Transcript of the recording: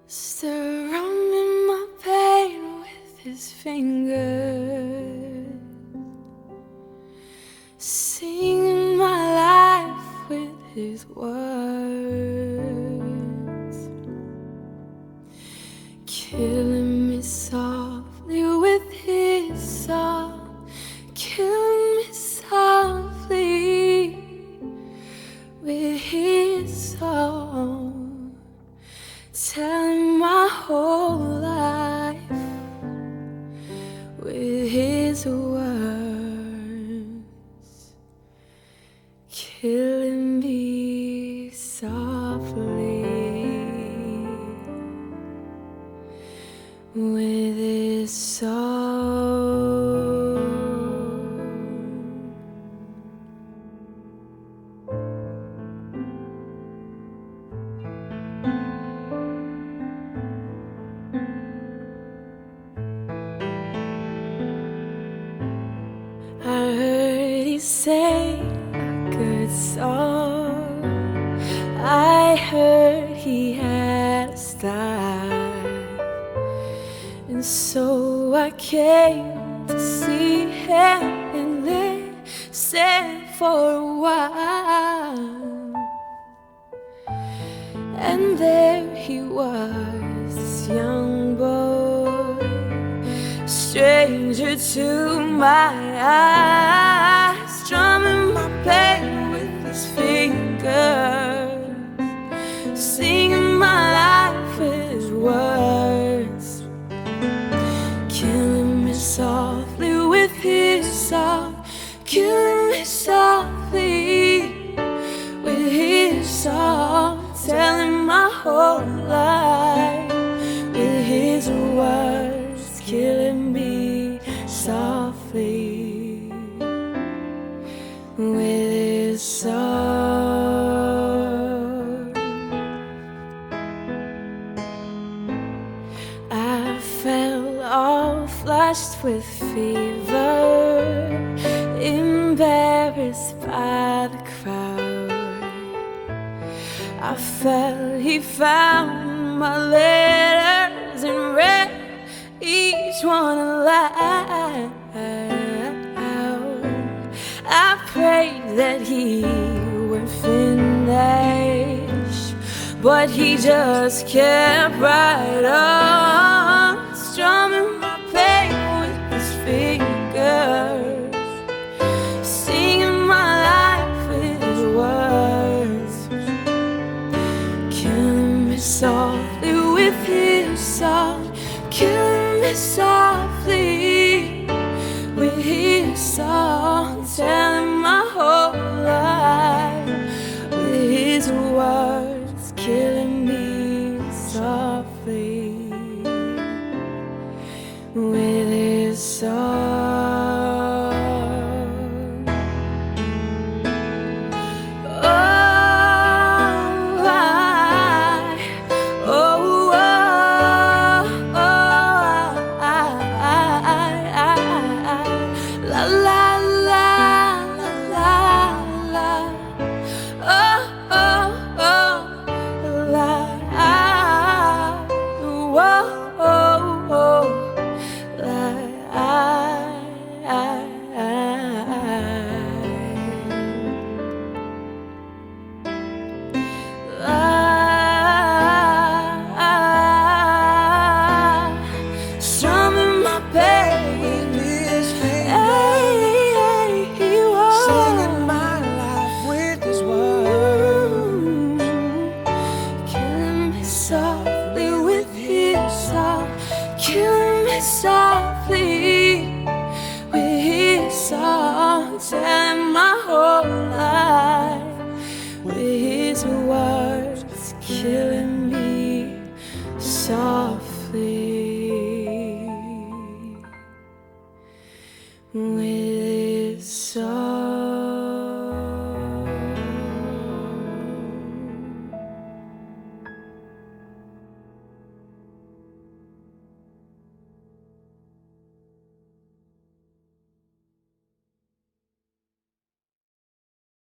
Surrounding my pain with his fingers, singing my life with his words, killing me softly with his song, killing me softly with his song, telling my whole life with his words, killing me softly with his song. I heard he sang a good song. I heard he had a style, and so I came to see him and listen for a while. And there he was, this young boy, stranger to my eyes, drumming my pain with his fingers, singing my life with his words, killing me softly with his song, killing me softly with his song, telling my whole life with his words, killing me softly with his song. I fell all flushed with fever, embarrassed by the crowd. I felt he found my letters and read each one aloud. I prayed that he would finish, but he just kept right on.